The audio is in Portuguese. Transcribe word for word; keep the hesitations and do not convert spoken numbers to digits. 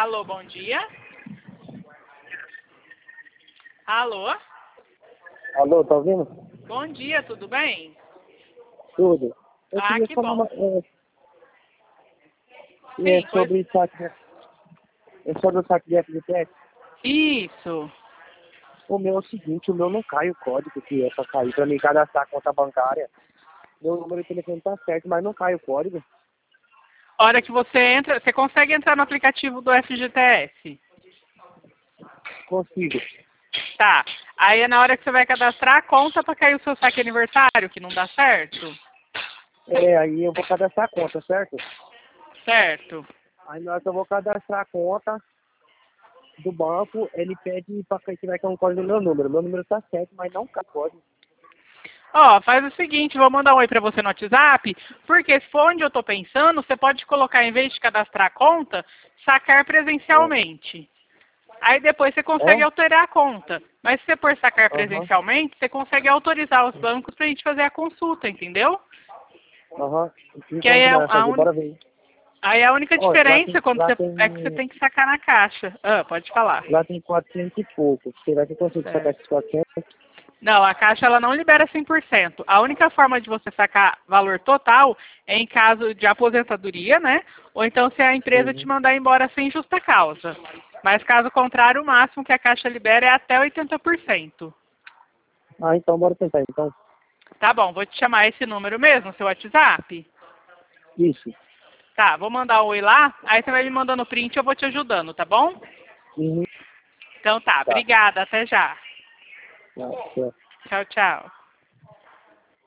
Alô, bom dia. Alô? Alô, tá ouvindo? Bom dia, tudo bem? Tudo. Eu Ah, queria que falar bom. uma, é, Sim, é pois... sobre saque, é sobre o saque de F G T S. Isso. O meu é o seguinte, o meu não cai o código que é pra cair, pra mim cadastrar a conta bancária. Meu número de telefone tá certo, mas não cai o código. Hora que você entra, você consegue entrar no aplicativo do F G T S? Consigo. Tá. Aí é na hora que você vai cadastrar a conta para cair o seu saque aniversário, que não dá certo? É, aí eu vou cadastrar a conta, certo? Certo. Aí na hora que eu vou cadastrar a conta do banco, ele pede pra que vai cair um código no meu número. Meu número tá certo, mas não cai o código. Ó, faz o seguinte, vou mandar um oi pra você no WhatsApp, porque se for onde eu tô pensando, você pode colocar, em vez de cadastrar a conta, sacar presencialmente. Aí depois você consegue É? alterar a conta. Mas se você for sacar Aham, presencialmente, você consegue autorizar os bancos pra gente fazer a consulta, entendeu? aham. E Que aí como que é nós vamos a, fazer? uni... Bora ver. aí é a única Ó, lá diferença tem, quando lá você... é que você tem tem que sacar na caixa. Ah, pode falar. Lá tem quatrocentos e pouco. Será que eu consigo sacar Certo. esses quatrocentos? Não, a Caixa ela não libera cem por cento. A única forma de você sacar valor total é em caso de aposentadoria, né? Ou então se a empresa te Sim. mandar embora sem justa causa. Mas caso contrário, o máximo que a Caixa libera é até oitenta por cento. Ah, então bora tentar. Então, Tá bom, vou te chamar esse número mesmo, seu WhatsApp? isso. Tá, vou mandar um oi lá, aí você vai me mandando print e eu vou te ajudando, tá bom? Uhum. Então tá, Tá. obrigada, até já. Tá, certo. Tchau, tchau.